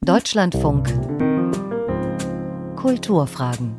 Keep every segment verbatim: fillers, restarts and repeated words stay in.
Deutschlandfunk Kulturfragen.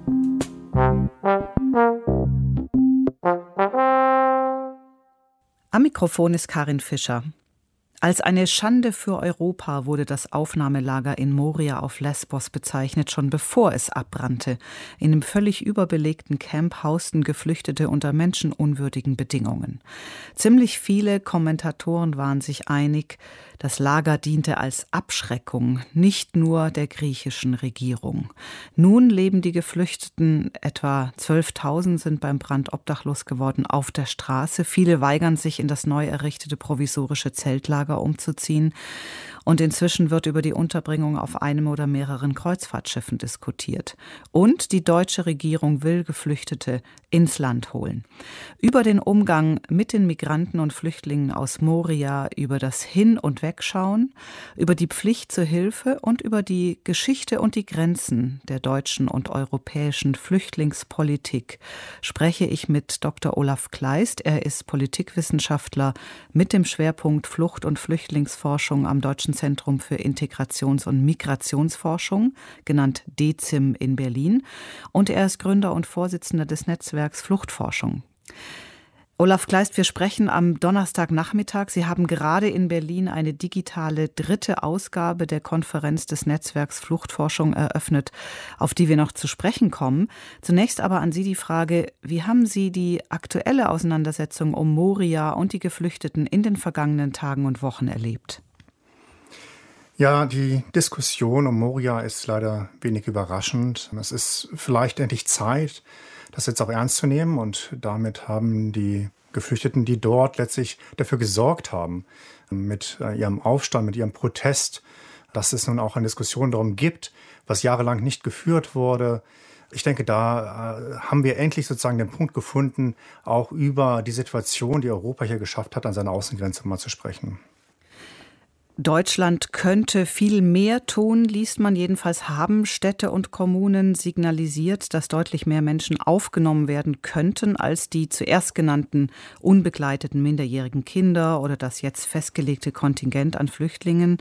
Am Mikrofon ist Karin Fischer. Als eine Schande für Europa wurde das Aufnahmelager in Moria auf Lesbos bezeichnet, schon bevor es abbrannte. In einem völlig überbelegten Camp hausten Geflüchtete unter menschenunwürdigen Bedingungen. Ziemlich viele Kommentatoren waren sich einig, das Lager diente als Abschreckung, nicht nur der griechischen Regierung. Nun leben die Geflüchteten, etwa zwölftausend sind beim Brand obdachlos geworden, auf der Straße. Viele weigern sich, in das neu errichtete provisorische Zeltlager umzuziehen. Und inzwischen wird über die Unterbringung auf einem oder mehreren Kreuzfahrtschiffen diskutiert. Und die deutsche Regierung will Geflüchtete ins Land holen. Über den Umgang mit den Migranten und Flüchtlingen aus Moria, über das Hin- und Wegschauen, über die Pflicht zur Hilfe und über die Geschichte und die Grenzen der deutschen und europäischen Flüchtlingspolitik spreche ich mit Doktor Olaf Kleist. Er ist Politikwissenschaftler mit dem Schwerpunkt Flucht- und Flüchtlingsforschung am Deutschen Zentrum für Integrations- und Migrationsforschung, genannt D Z I M in Berlin. Und er ist Gründer und Vorsitzender des Netzwerks Fluchtforschung. Olaf Kleist, wir sprechen am Donnerstagnachmittag. Sie haben gerade in Berlin eine digitale dritte Ausgabe der Konferenz des Netzwerks Fluchtforschung eröffnet, auf die wir noch zu sprechen kommen. Zunächst aber an Sie die Frage, wie haben Sie die aktuelle Auseinandersetzung um Moria und die Geflüchteten in den vergangenen Tagen und Wochen erlebt? Ja, die Diskussion um Moria ist leider wenig überraschend. Es ist vielleicht endlich Zeit, das jetzt auch ernst zu nehmen. Und damit haben die Geflüchteten, die dort letztlich dafür gesorgt haben, mit ihrem Aufstand, mit ihrem Protest, dass es nun auch eine Diskussion darum gibt, was jahrelang nicht geführt wurde. Ich denke, da haben wir endlich sozusagen den Punkt gefunden, auch über die Situation, die Europa hier geschafft hat, an seiner Außengrenze mal zu sprechen. Deutschland könnte viel mehr tun, liest man. Jedenfalls haben Städte und Kommunen signalisiert, dass deutlich mehr Menschen aufgenommen werden könnten als die zuerst genannten unbegleiteten minderjährigen Kinder oder das jetzt festgelegte Kontingent an Flüchtlingen.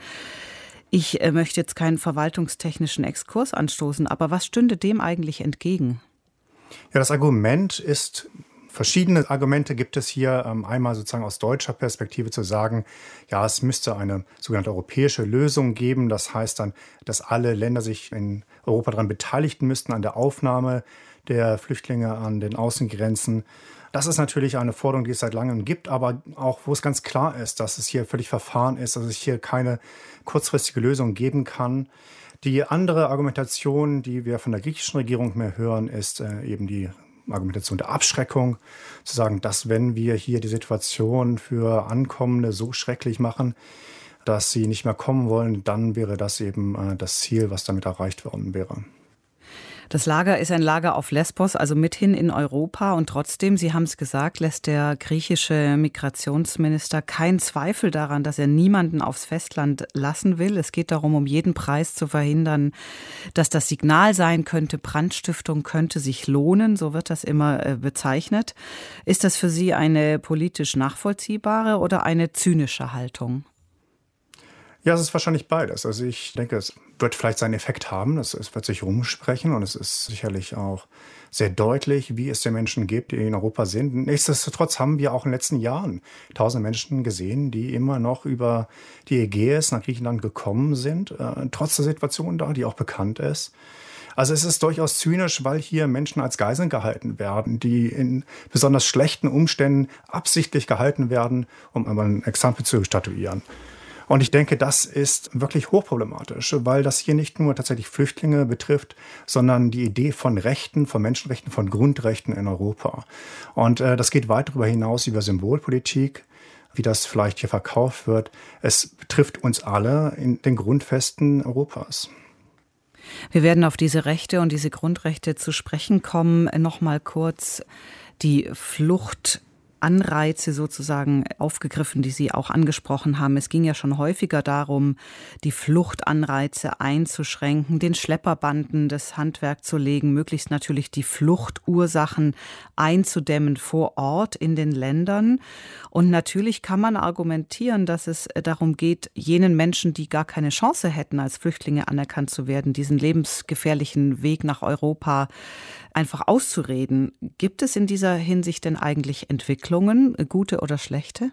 Ich möchte jetzt keinen verwaltungstechnischen Exkurs anstoßen, aber was stünde dem eigentlich entgegen? Ja, das Argument ist... Verschiedene Argumente gibt es hier. Einmal sozusagen aus deutscher Perspektive zu sagen, ja, es müsste eine sogenannte europäische Lösung geben. Das heißt dann, dass alle Länder sich in Europa daran beteiligen müssten, an der Aufnahme der Flüchtlinge an den Außengrenzen. Das ist natürlich eine Forderung, die es seit langem gibt, aber auch, wo es ganz klar ist, dass es hier völlig verfahren ist, dass es hier keine kurzfristige Lösung geben kann. Die andere Argumentation, die wir von der griechischen Regierung mehr hören, ist äh, eben die Argumentation der Abschreckung, zu sagen, dass wenn wir hier die Situation für Ankommende so schrecklich machen, dass sie nicht mehr kommen wollen, dann wäre das eben äh, das Ziel, was damit erreicht worden wäre. Das Lager ist ein Lager auf Lesbos, also mithin in Europa. Und trotzdem, Sie haben es gesagt, lässt der griechische Migrationsminister keinen Zweifel daran, dass er niemanden aufs Festland lassen will. Es geht darum, um jeden Preis zu verhindern, dass das Signal sein könnte, Brandstiftung könnte sich lohnen. So wird das immer bezeichnet. Ist das für Sie eine politisch nachvollziehbare oder eine zynische Haltung? Ja, es ist wahrscheinlich beides. Also ich denke, es wird vielleicht seinen Effekt haben. Es, es wird sich rumsprechen und es ist sicherlich auch sehr deutlich, wie es den Menschen gibt, die in Europa sind. Nichtsdestotrotz haben wir auch in den letzten Jahren tausende Menschen gesehen, die immer noch über die Ägäis nach Griechenland gekommen sind, äh, trotz der Situation da, die auch bekannt ist. Also es ist durchaus zynisch, weil hier Menschen als Geiseln gehalten werden, die in besonders schlechten Umständen absichtlich gehalten werden, um einmal ein Exempel zu statuieren. Und ich denke, das ist wirklich hochproblematisch, weil das hier nicht nur tatsächlich Flüchtlinge betrifft, sondern die Idee von Rechten, von Menschenrechten, von Grundrechten in Europa. Und äh, das geht weit darüber hinaus über Symbolpolitik, wie das vielleicht hier verkauft wird. Es betrifft uns alle in den Grundfesten Europas. Wir werden auf diese Rechte und diese Grundrechte zu sprechen kommen. Noch mal kurz die Flucht Anreize sozusagen aufgegriffen, die Sie auch angesprochen haben. Es ging ja schon häufiger darum, die Fluchtanreize einzuschränken, den Schlepperbanden das Handwerk zu legen, möglichst natürlich die Fluchtursachen einzudämmen vor Ort in den Ländern. Und natürlich kann man argumentieren, dass es darum geht, jenen Menschen, die gar keine Chance hätten, als Flüchtlinge anerkannt zu werden, diesen lebensgefährlichen Weg nach Europa einfach auszureden. Gibt es in dieser Hinsicht denn eigentlich Entwicklungen, gute oder schlechte?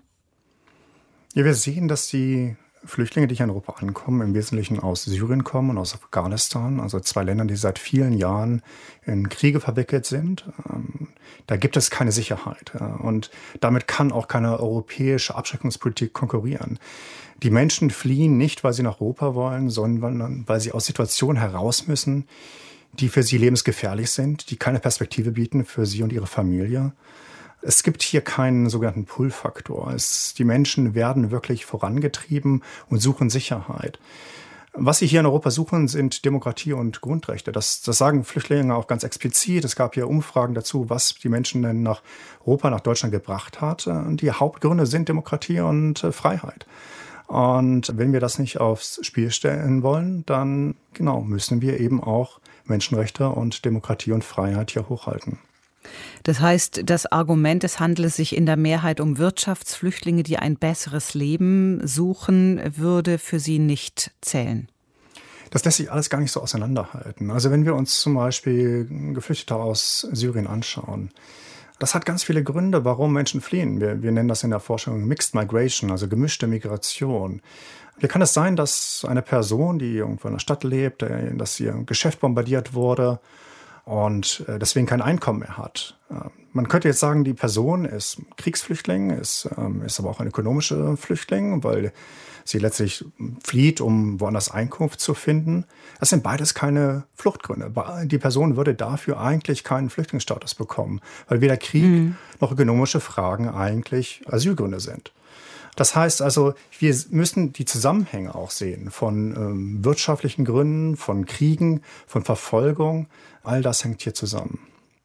Ja, wir sehen, dass die Flüchtlinge, die hier in Europa ankommen, im Wesentlichen aus Syrien kommen und aus Afghanistan, also zwei Ländern, die seit vielen Jahren in Kriege verwickelt sind. Da gibt es keine Sicherheit und damit kann auch keine europäische Abschreckungspolitik konkurrieren. Die Menschen fliehen nicht, weil sie nach Europa wollen, sondern weil sie aus Situationen heraus müssen, die für sie lebensgefährlich sind, die keine Perspektive bieten für sie und ihre Familie. Es gibt hier keinen sogenannten Pull-Faktor. Es, die Menschen werden wirklich vorangetrieben und suchen Sicherheit. Was sie hier in Europa suchen, sind Demokratie und Grundrechte. Das, das sagen Flüchtlinge auch ganz explizit. Es gab hier Umfragen dazu, was die Menschen denn nach Europa, nach Deutschland gebracht hat. Die Hauptgründe sind Demokratie und Freiheit. Und wenn wir das nicht aufs Spiel stellen wollen, dann genau müssen wir eben auch Menschenrechte und Demokratie und Freiheit hier hochhalten. Das heißt, das Argument, es handele sich in der Mehrheit um Wirtschaftsflüchtlinge, die ein besseres Leben suchen, würde für Sie nicht zählen? Das lässt sich alles gar nicht so auseinanderhalten. Also wenn wir uns zum Beispiel Geflüchtete aus Syrien anschauen, das hat ganz viele Gründe, warum Menschen fliehen. Wir, wir nennen das in der Forschung Mixed Migration, also gemischte Migration. Wie kann es sein, dass eine Person, die irgendwo in der Stadt lebt, dass ihr Geschäft bombardiert wurde und deswegen kein Einkommen mehr hat? Man könnte jetzt sagen, die Person ist Kriegsflüchtling, ist, ist aber auch ein ökonomischer Flüchtling, weil sie letztlich flieht, um woanders Einkunft zu finden. Das sind beides keine Fluchtgründe. Die Person würde dafür eigentlich keinen Flüchtlingsstatus bekommen, weil weder Krieg mhm. noch ökonomische Fragen eigentlich Asylgründe sind. Das heißt also, wir müssen die Zusammenhänge auch sehen von ähm, wirtschaftlichen Gründen, von Kriegen, von Verfolgung. All das hängt hier zusammen.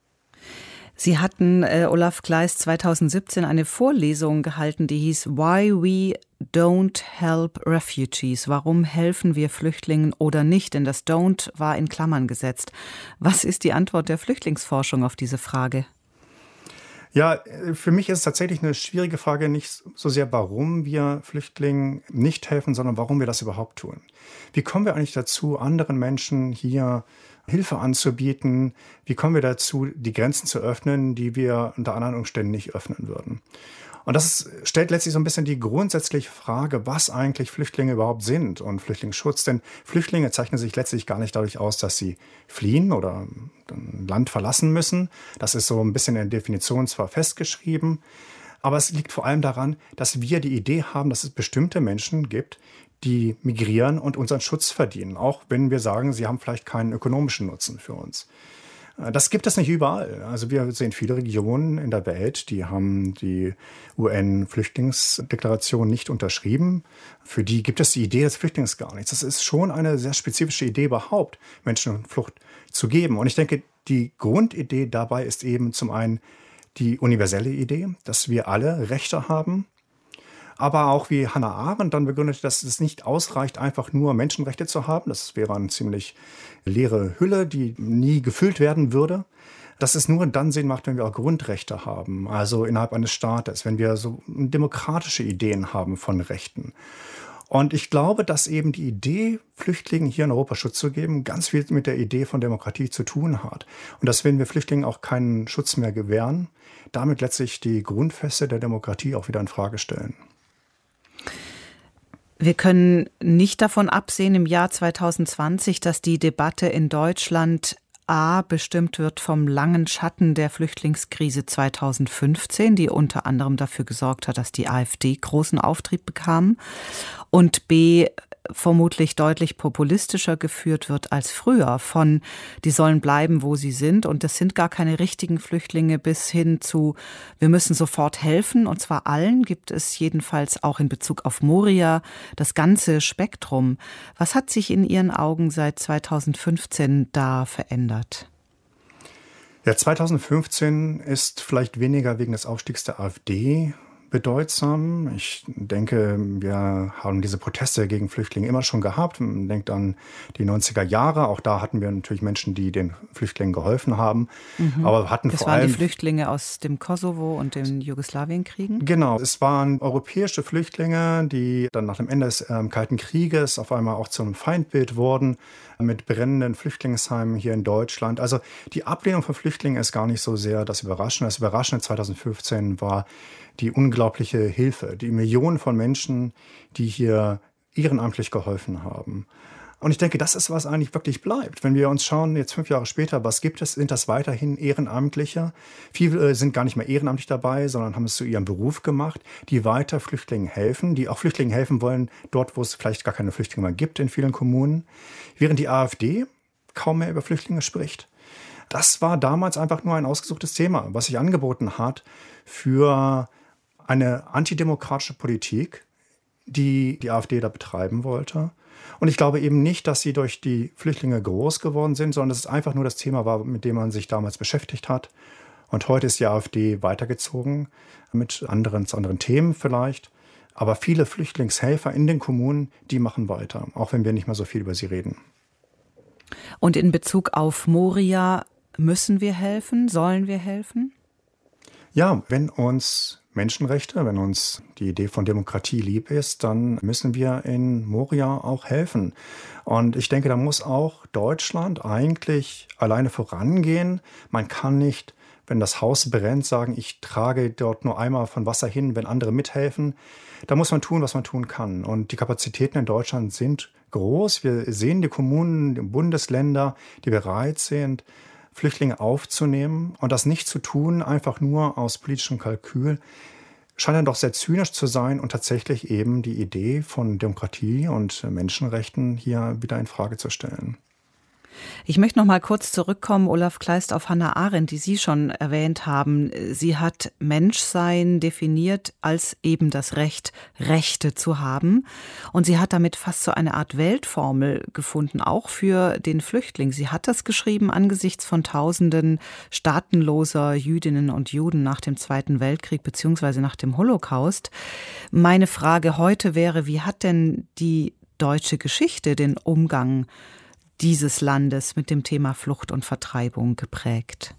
Sie hatten, äh, Olaf Kleist, zweitausendsiebzehn eine Vorlesung gehalten, die hieß Why We Don't Help Refugees. Warum helfen wir Flüchtlingen oder nicht? Denn das Don't war in Klammern gesetzt. Was ist die Antwort der Flüchtlingsforschung auf diese Frage? Ja, für mich ist es tatsächlich eine schwierige Frage, nicht so sehr, warum wir Flüchtlingen nicht helfen, sondern warum wir das überhaupt tun. Wie kommen wir eigentlich dazu, anderen Menschen hier Hilfe anzubieten? Wie kommen wir dazu, die Grenzen zu öffnen, die wir unter anderen Umständen nicht öffnen würden? Und das stellt letztlich so ein bisschen die grundsätzliche Frage, was eigentlich Flüchtlinge überhaupt sind und Flüchtlingsschutz. Denn Flüchtlinge zeichnen sich letztlich gar nicht dadurch aus, dass sie fliehen oder ein Land verlassen müssen. Das ist so ein bisschen in der Definition zwar festgeschrieben, aber es liegt vor allem daran, dass wir die Idee haben, dass es bestimmte Menschen gibt, die migrieren und unseren Schutz verdienen, auch wenn wir sagen, sie haben vielleicht keinen ökonomischen Nutzen für uns. Das gibt es nicht überall. Also wir sehen viele Regionen in der Welt, die haben die U N-Flüchtlingsdeklaration nicht unterschrieben. Für die gibt es die Idee des Flüchtlings gar nichts. Das ist schon eine sehr spezifische Idee überhaupt, Menschen Flucht zu geben. Und ich denke, die Grundidee dabei ist eben zum einen die universelle Idee, dass wir alle Rechte haben. Aber auch wie Hannah Arendt dann begründet, dass es nicht ausreicht, einfach nur Menschenrechte zu haben. Das wäre eine ziemlich leere Hülle, die nie gefüllt werden würde. Dass es nur dann Sinn macht, wenn wir auch Grundrechte haben, also innerhalb eines Staates, wenn wir so demokratische Ideen haben von Rechten. Und ich glaube, dass eben die Idee, Flüchtlingen hier in Europa Schutz zu geben, ganz viel mit der Idee von Demokratie zu tun hat. Und dass, wenn wir Flüchtlingen auch keinen Schutz mehr gewähren, damit letztlich die Grundfeste der Demokratie auch wieder in Frage stellen. Wir können nicht davon absehen im Jahr zweitausendzwanzig, dass die Debatte in Deutschland A bestimmt wird vom langen Schatten der Flüchtlingskrise zweitausendfünfzehn, die unter anderem dafür gesorgt hat, dass die AfD großen Auftrieb bekam, und B vermutlich deutlich populistischer geführt wird als früher, von die sollen bleiben, wo sie sind, und das sind gar keine richtigen Flüchtlinge, bis hin zu wir müssen sofort helfen, und zwar allen. Gibt es jedenfalls auch in Bezug auf Moria das ganze Spektrum. Was hat sich in Ihren Augen seit zweitausendfünfzehn da verändert? Ja, zweitausendfünfzehn ist vielleicht weniger wegen des Aufstiegs der AfD bedeutsam. Ich denke, wir haben diese Proteste gegen Flüchtlinge immer schon gehabt. Man denkt an die neunziger Jahre. Auch da hatten wir natürlich Menschen, die den Flüchtlingen geholfen haben. Mhm. Aber hatten das vor waren allem die Flüchtlinge aus dem Kosovo und den Jugoslawienkriegen? Genau, es waren europäische Flüchtlinge, die dann nach dem Ende des äh, Kalten Krieges auf einmal auch zu einem Feindbild wurden, mit brennenden Flüchtlingsheimen hier in Deutschland. Also die Ablehnung von Flüchtlingen ist gar nicht so sehr das Überraschende. Das Überraschende zweitausendfünfzehn war die unglaubliche Hilfe, die Millionen von Menschen, die hier ehrenamtlich geholfen haben. Und ich denke, das ist, was eigentlich wirklich bleibt. Wenn wir uns schauen, jetzt fünf Jahre später, was gibt es, sind das weiterhin Ehrenamtliche. Viele sind gar nicht mehr ehrenamtlich dabei, sondern haben es zu ihrem Beruf gemacht, die weiter Flüchtlingen helfen, die auch Flüchtlingen helfen wollen, dort, wo es vielleicht gar keine Flüchtlinge mehr gibt in vielen Kommunen. Während die AfD kaum mehr über Flüchtlinge spricht. Das war damals einfach nur ein ausgesuchtes Thema, was sich angeboten hat für eine antidemokratische Politik, die die AfD da betreiben wollte. Und ich glaube eben nicht, dass sie durch die Flüchtlinge groß geworden sind, sondern dass es einfach nur das Thema war, mit dem man sich damals beschäftigt hat. Und heute ist die AfD weitergezogen mit anderen, zu anderen Themen vielleicht. Aber viele Flüchtlingshelfer in den Kommunen, die machen weiter, auch wenn wir nicht mehr so viel über sie reden. Und in Bezug auf Moria, müssen wir helfen? Sollen wir helfen? Ja, wenn uns Menschenrechte, wenn uns die Idee von Demokratie lieb ist, dann müssen wir in Moria auch helfen. Und ich denke, da muss auch Deutschland eigentlich alleine vorangehen. Man kann nicht, wenn das Haus brennt, sagen, ich trage dort nur einmal von Wasser hin, wenn andere mithelfen. Da muss man tun, was man tun kann. Und die Kapazitäten in Deutschland sind groß. Wir sehen die Kommunen, die Bundesländer, die bereit sind, Flüchtlinge aufzunehmen, und das nicht zu tun, einfach nur aus politischem Kalkül, scheint dann doch sehr zynisch zu sein und tatsächlich eben die Idee von Demokratie und Menschenrechten hier wieder in Frage zu stellen. Ich möchte noch mal kurz zurückkommen, Olaf Kleist, auf Hannah Arendt, die Sie schon erwähnt haben. Sie hat Menschsein definiert als eben das Recht, Rechte zu haben. Und sie hat damit fast so eine Art Weltformel gefunden, auch für den Flüchtling. Sie hat das geschrieben angesichts von Tausenden staatenloser Jüdinnen und Juden nach dem Zweiten Weltkrieg beziehungsweise nach dem Holocaust. Meine Frage heute wäre, wie hat denn die deutsche Geschichte den Umgang dieses Landes mit dem Thema Flucht und Vertreibung geprägt?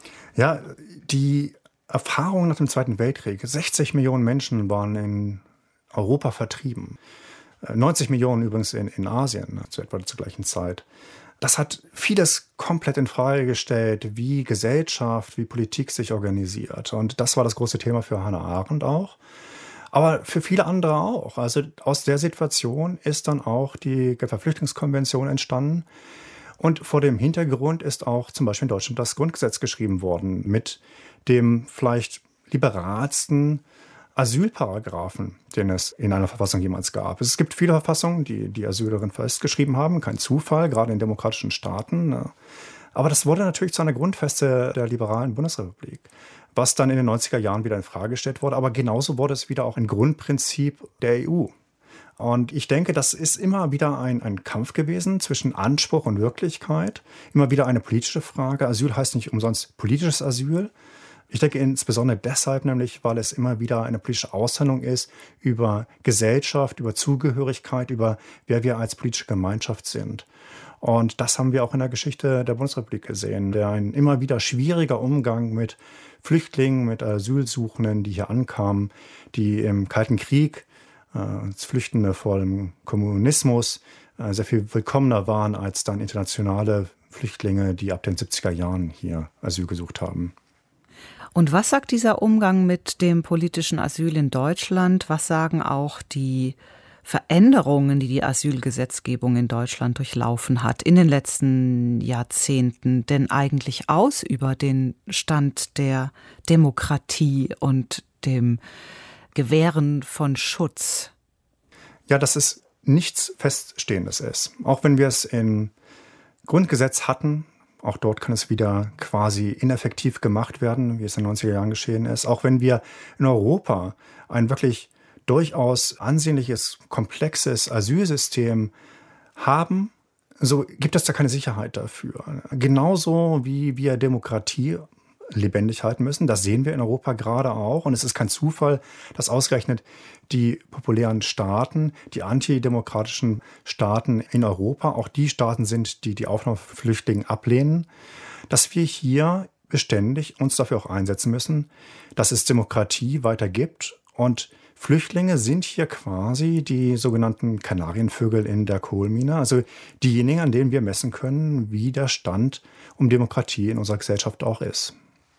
Ja, die Erfahrung nach dem Zweiten Weltkrieg. sechzig Millionen Menschen waren in Europa vertrieben. neunzig Millionen übrigens in, in Asien, zu etwa zur gleichen Zeit. Das hat vieles komplett in Frage gestellt, wie Gesellschaft, wie Politik sich organisiert. Und das war das große Thema für Hannah Arendt auch. Aber für viele andere auch. Also aus der Situation ist dann auch die Genfer Flüchtlingskonvention entstanden. Und vor dem Hintergrund ist auch zum Beispiel in Deutschland das Grundgesetz geschrieben worden mit dem vielleicht liberalsten Asylparagraphen, den es in einer Verfassung jemals gab. Es gibt viele Verfassungen, die die Asyl darin festgeschrieben haben. Kein Zufall, gerade in demokratischen Staaten. Aber das wurde natürlich zu einer Grundfeste der liberalen Bundesrepublik, was dann in den neunziger Jahren wieder in Frage gestellt wurde. Aber genauso wurde es wieder auch ein Grundprinzip der E U. Und ich denke, das ist immer wieder ein, ein Kampf gewesen zwischen Anspruch und Wirklichkeit. Immer wieder eine politische Frage. Asyl heißt nicht umsonst politisches Asyl. Ich denke insbesondere deshalb nämlich, weil es immer wieder eine politische Aushandlung ist über Gesellschaft, über Zugehörigkeit, über wer wir als politische Gemeinschaft sind. Und das haben wir auch in der Geschichte der Bundesrepublik gesehen. Der ein immer wieder schwieriger Umgang mit Flüchtlingen, mit Asylsuchenden, die hier ankamen, die im Kalten Krieg äh, als Flüchtende vor dem Kommunismus äh, sehr viel willkommener waren als dann internationale Flüchtlinge, die ab den siebziger Jahren hier Asyl gesucht haben. Und was sagt dieser Umgang mit dem politischen Asyl in Deutschland? Was sagen auch die Veränderungen, die die Asylgesetzgebung in Deutschland durchlaufen hat in den letzten Jahrzehnten, denn eigentlich aus über den Stand der Demokratie und dem Gewähren von Schutz? Ja, dass es nichts Feststehendes ist. Auch wenn wir es im Grundgesetz hatten, auch dort kann es wieder quasi ineffektiv gemacht werden, wie es in den neunziger Jahren geschehen ist. Auch wenn wir in Europa ein wirklich durchaus ansehnliches, komplexes Asylsystem haben, so gibt es da keine Sicherheit dafür. Genauso wie wir Demokratie lebendig halten müssen. Das sehen wir in Europa gerade auch. Und es ist kein Zufall, dass ausgerechnet die populären Staaten, die antidemokratischen Staaten in Europa, auch die Staaten sind, die die Aufnahme von Flüchtlingen ablehnen, dass wir hier beständig uns dafür auch einsetzen müssen, dass es Demokratie weiter gibt. Und Flüchtlinge sind hier quasi die sogenannten Kanarienvögel in der Kohlmine, also diejenigen, an denen wir messen können, wie der Stand um Demokratie in unserer Gesellschaft auch ist.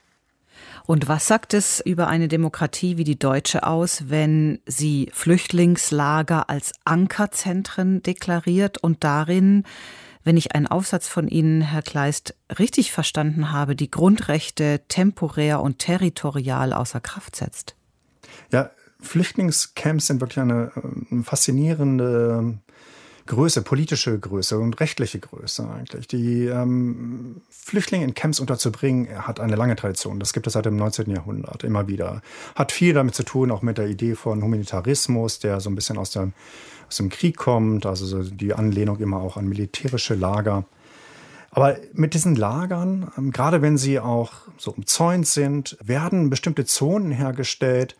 Und was sagt es über eine Demokratie wie die deutsche aus, wenn sie Flüchtlingslager als Ankerzentren deklariert und darin, wenn ich einen Aufsatz von Ihnen, Herr Kleist, richtig verstanden habe, die Grundrechte temporär und territorial außer Kraft setzt? Ja, Flüchtlingscamps sind wirklich eine, eine faszinierende Größe, politische Größe und rechtliche Größe eigentlich. Die ähm, Flüchtlinge in Camps unterzubringen, hat eine lange Tradition. Das gibt es seit dem neunzehnten Jahrhundert immer wieder. Hat viel damit zu tun, auch mit der Idee von Humanitarismus, der so ein bisschen aus dem, aus dem Krieg kommt, also so die Anlehnung immer auch an militärische Lager. Aber mit diesen Lagern, ähm, gerade wenn sie auch so umzäunt sind, werden bestimmte Zonen hergestellt,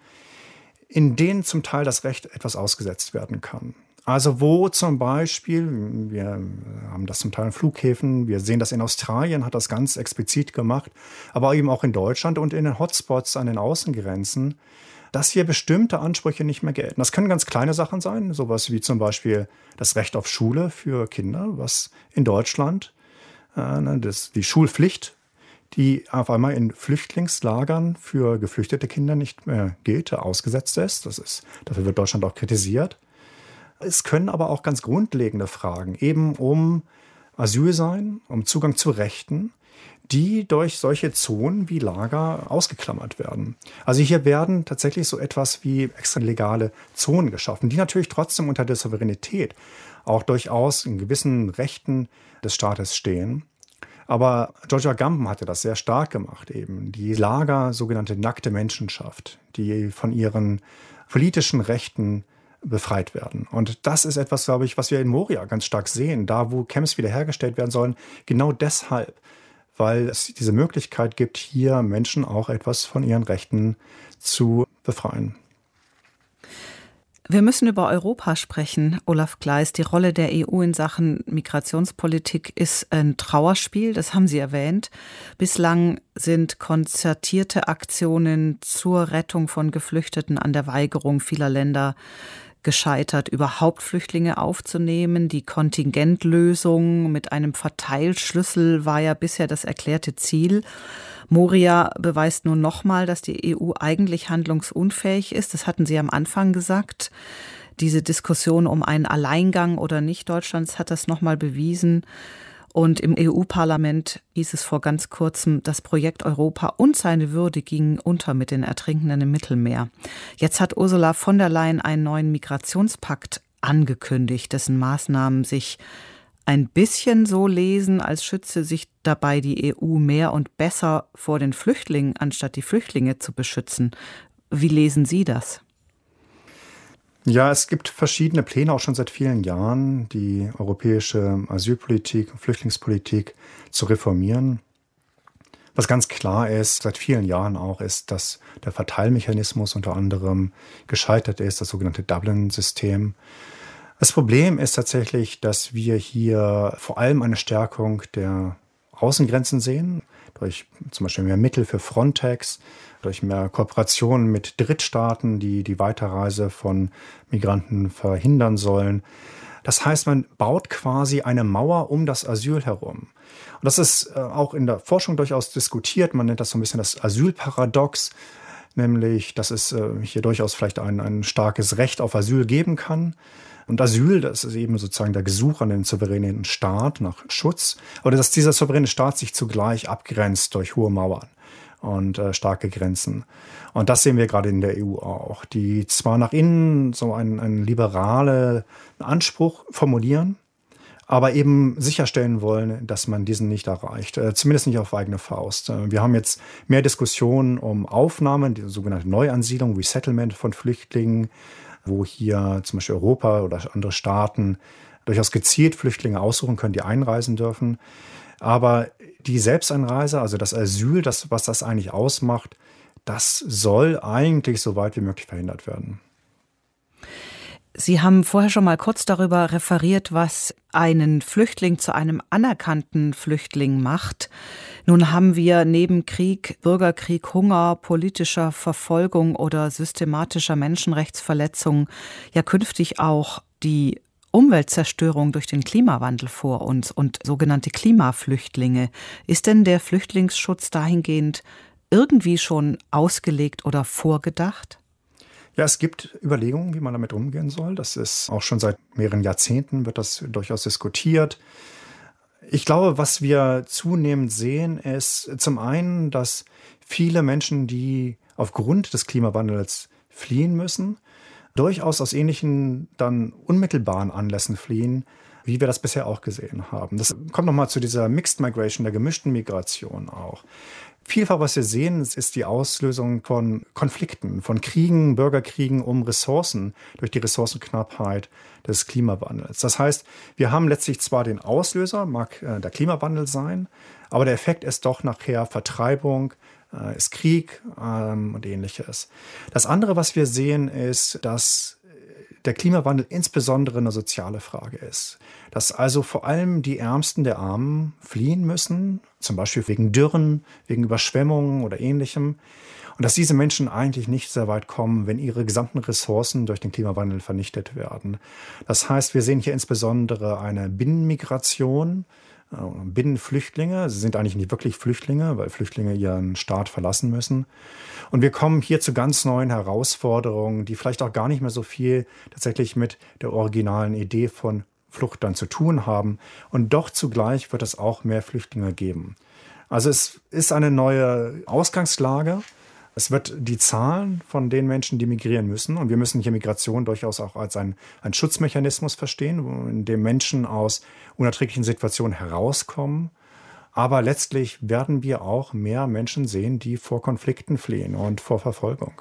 in denen zum Teil das Recht etwas ausgesetzt werden kann. Also wo zum Beispiel, wir haben das zum Teil in Flughäfen, wir sehen das in Australien, hat das ganz explizit gemacht, aber eben auch in Deutschland und in den Hotspots an den Außengrenzen, dass hier bestimmte Ansprüche nicht mehr gelten. Das können ganz kleine Sachen sein, sowas wie zum Beispiel das Recht auf Schule für Kinder, was in Deutschland, äh, das, die Schulpflicht, die auf einmal in Flüchtlingslagern für geflüchtete Kinder nicht mehr gilt, ausgesetzt ist. Das ist, dafür wird Deutschland auch kritisiert. Es können aber auch ganz grundlegende Fragen eben um Asyl sein, um Zugang zu Rechten, die durch solche Zonen wie Lager ausgeklammert werden. Also hier werden tatsächlich so etwas wie extralegale Zonen geschaffen, die natürlich trotzdem unter der Souveränität auch durchaus in gewissen Rechten des Staates stehen. Aber Giorgio Agamben hatte das sehr stark gemacht eben. Die Lager, sogenannte nackte Menschenschaft, die von ihren politischen Rechten befreit werden. Und das ist etwas, glaube ich, was wir in Moria ganz stark sehen, da wo Camps wiederhergestellt werden sollen, genau deshalb, weil es diese Möglichkeit gibt, hier Menschen auch etwas von ihren Rechten zu befreien. Wir müssen über Europa sprechen, Olaf Kleist. Die Rolle der E U in Sachen Migrationspolitik ist ein Trauerspiel, das haben Sie erwähnt. Bislang sind konzertierte Aktionen zur Rettung von Geflüchteten an der Weigerung vieler Länder gescheitert, überhaupt Flüchtlinge aufzunehmen. Die Kontingentlösung mit einem Verteilschlüssel war ja bisher das erklärte Ziel. Moria beweist nun nochmal, dass die E U eigentlich handlungsunfähig ist. Das hatten Sie am Anfang gesagt. Diese Diskussion um einen Alleingang oder nicht Deutschlands hat das nochmal bewiesen. Und im E U-Parlament hieß es vor ganz kurzem, das Projekt Europa und seine Würde gingen unter mit den Ertrinkenden im Mittelmeer. Jetzt hat Ursula von der Leyen einen neuen Migrationspakt angekündigt, dessen Maßnahmen sich ein bisschen so lesen, als schütze sich dabei die E U mehr und besser vor den Flüchtlingen, anstatt die Flüchtlinge zu beschützen. Wie lesen Sie das? Ja, es gibt verschiedene Pläne auch schon seit vielen Jahren, die europäische Asylpolitik und Flüchtlingspolitik zu reformieren. Was ganz klar ist, seit vielen Jahren auch, ist, dass der Verteilmechanismus unter anderem gescheitert ist, das sogenannte Dublin-System. Das Problem ist tatsächlich, dass wir hier vor allem eine Stärkung der Außengrenzen sehen, durch zum Beispiel mehr Mittel für Frontex, durch mehr Kooperationen mit Drittstaaten, die die Weiterreise von Migranten verhindern sollen. Das heißt, man baut quasi eine Mauer um das Asyl herum. Und das ist auch in der Forschung durchaus diskutiert. Man nennt das so ein bisschen das Asylparadox, nämlich, dass es hier durchaus vielleicht ein, ein starkes Recht auf Asyl geben kann. Und Asyl, das ist eben sozusagen der Gesuch an den souveränen Staat nach Schutz. Oder dass dieser souveräne Staat sich zugleich abgrenzt durch hohe Mauern und äh, starke Grenzen. Und das sehen wir gerade in der E U auch, die zwar nach innen so einen, einen liberalen Anspruch formulieren, aber eben sicherstellen wollen, dass man diesen nicht erreicht, äh, zumindest nicht auf eigene Faust. Äh, wir haben jetzt mehr Diskussionen um Aufnahmen, die sogenannte Neuansiedlung, Resettlement von Flüchtlingen, wo hier zum Beispiel Europa oder andere Staaten durchaus gezielt Flüchtlinge aussuchen können, die einreisen dürfen. Aber die Selbsteinreise, also das Asyl, das, was das eigentlich ausmacht, das soll eigentlich so weit wie möglich verhindert werden. Sie haben vorher schon mal kurz darüber referiert, was einen Flüchtling zu einem anerkannten Flüchtling macht. Nun haben wir neben Krieg, Bürgerkrieg, Hunger, politischer Verfolgung oder systematischer Menschenrechtsverletzungen ja künftig auch die Umweltzerstörung durch den Klimawandel vor uns und sogenannte Klimaflüchtlinge. Ist denn der Flüchtlingsschutz dahingehend irgendwie schon ausgelegt oder vorgedacht? Ja, es gibt Überlegungen, wie man damit umgehen soll. Das ist auch schon seit mehreren Jahrzehnten wird das durchaus diskutiert. Ich glaube, was wir zunehmend sehen, ist zum einen, dass viele Menschen, die aufgrund des Klimawandels fliehen müssen, durchaus aus ähnlichen dann unmittelbaren Anlässen fliehen, wie wir das bisher auch gesehen haben. Das kommt nochmal zu dieser Mixed Migration, der gemischten Migration auch. Vielfach, was wir sehen, ist die Auslösung von Konflikten, von Kriegen, Bürgerkriegen um Ressourcen durch die Ressourcenknappheit des Klimawandels. Das heißt, wir haben letztlich zwar den Auslöser, mag äh, der Klimawandel sein, aber der Effekt ist doch nachher Vertreibung, äh, ist Krieg ähm, und Ähnliches. Das andere, was wir sehen, ist, dass der Klimawandel insbesondere eine soziale Frage ist. Dass also vor allem die Ärmsten der Armen fliehen müssen, zum Beispiel wegen Dürren, wegen Überschwemmungen oder Ähnlichem. Und dass diese Menschen eigentlich nicht sehr weit kommen, wenn ihre gesamten Ressourcen durch den Klimawandel vernichtet werden. Das heißt, wir sehen hier insbesondere eine Binnenmigration, Binnenflüchtlinge. Sie sind eigentlich nicht wirklich Flüchtlinge, weil Flüchtlinge ihren Staat verlassen müssen. Und wir kommen hier zu ganz neuen Herausforderungen, die vielleicht auch gar nicht mehr so viel tatsächlich mit der originalen Idee von Flucht dann zu tun haben. Und doch zugleich wird es auch mehr Flüchtlinge geben. Also es ist eine neue Ausgangslage. Es wird die Zahlen von den Menschen, die migrieren müssen. Und wir müssen hier Migration durchaus auch als ein, ein Schutzmechanismus verstehen, in dem Menschen aus unerträglichen Situationen herauskommen. Aber letztlich werden wir auch mehr Menschen sehen, die vor Konflikten fliehen und vor Verfolgung.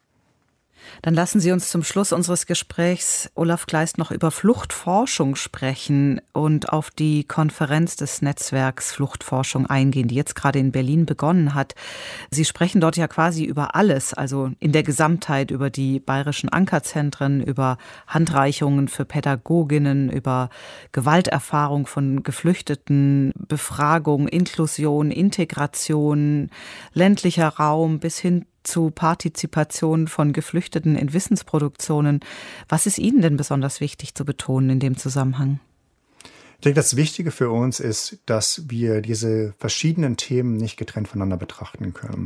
Dann lassen Sie uns zum Schluss unseres Gesprächs, Olaf Kleist, noch über Fluchtforschung sprechen und auf die Konferenz des Netzwerks Fluchtforschung eingehen, die jetzt gerade in Berlin begonnen hat. Sie sprechen dort ja quasi über alles, also in der Gesamtheit über die bayerischen Ankerzentren, über Handreichungen für Pädagoginnen, über Gewalterfahrung von Geflüchteten, Befragung, Inklusion, Integration, ländlicher Raum bis hin zu Partizipation von Geflüchteten in Wissensproduktionen. Was ist Ihnen denn besonders wichtig zu betonen in dem Zusammenhang? Ich denke, das Wichtige für uns ist, dass wir diese verschiedenen Themen nicht getrennt voneinander betrachten können.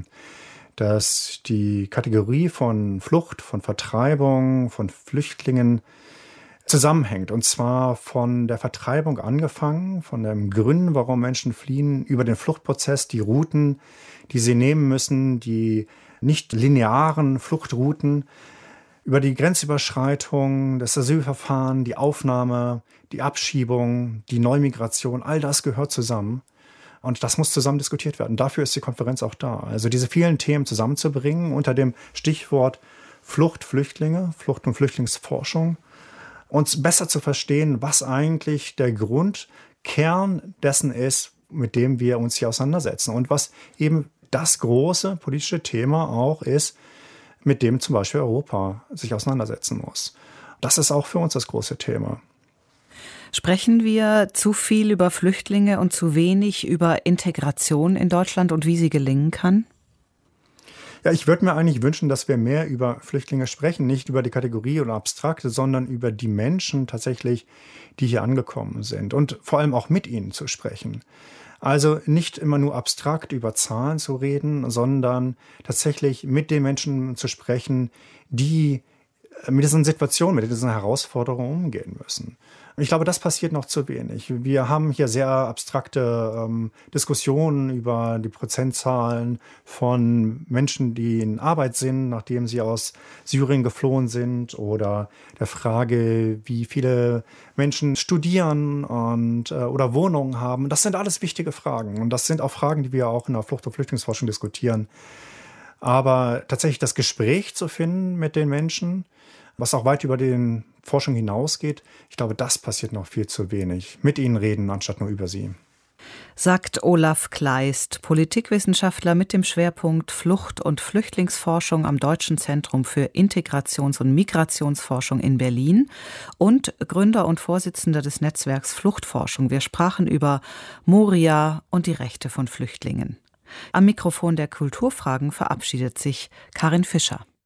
Dass die Kategorie von Flucht, von Vertreibung, von Flüchtlingen zusammenhängt. Und zwar von der Vertreibung angefangen, von den Gründen, warum Menschen fliehen, über den Fluchtprozess, die Routen, die sie nehmen müssen, die nicht linearen Fluchtrouten, über die Grenzüberschreitung, das Asylverfahren, die Aufnahme, die Abschiebung, die Neumigration, all das gehört zusammen. Und das muss zusammen diskutiert werden. Dafür ist die Konferenz auch da. Also diese vielen Themen zusammenzubringen unter dem Stichwort Flucht, Flüchtlinge, Flucht- und Flüchtlingsforschung, uns besser zu verstehen, was eigentlich der Grundkern dessen ist, mit dem wir uns hier auseinandersetzen und was eben das große politische Thema auch ist, mit dem zum Beispiel Europa sich auseinandersetzen muss. Das ist auch für uns das große Thema. Sprechen wir zu viel über Flüchtlinge und zu wenig über Integration in Deutschland und wie sie gelingen kann? Ja, ich würde mir eigentlich wünschen, dass wir mehr über Flüchtlinge sprechen, nicht über die Kategorie oder Abstrakte, sondern über die Menschen tatsächlich, die hier angekommen sind und vor allem auch mit ihnen zu sprechen. Also nicht immer nur abstrakt über Zahlen zu reden, sondern tatsächlich mit den Menschen zu sprechen, die mit diesen Situationen, mit diesen Herausforderungen umgehen müssen. Und ich glaube, das passiert noch zu wenig. Wir haben hier sehr abstrakte ähm, Diskussionen über die Prozentzahlen von Menschen, die in Arbeit sind, nachdem sie aus Syrien geflohen sind, oder der Frage, wie viele Menschen studieren und, äh, oder Wohnungen haben. Das sind alles wichtige Fragen. Und das sind auch Fragen, die wir auch in der Flucht- und Flüchtlingsforschung diskutieren. Aber tatsächlich das Gespräch zu finden mit den Menschen, was auch weit über den Forschung hinausgeht, ich glaube, das passiert noch viel zu wenig. Mit ihnen reden, anstatt nur über sie. Sagt Olaf Kleist, Politikwissenschaftler mit dem Schwerpunkt Flucht- und Flüchtlingsforschung am Deutschen Zentrum für Integrations- und Migrationsforschung in Berlin und Gründer und Vorsitzender des Netzwerks Fluchtforschung. Wir sprachen über Moria und die Rechte von Flüchtlingen. Am Mikrofon der Kulturfragen verabschiedet sich Karin Fischer.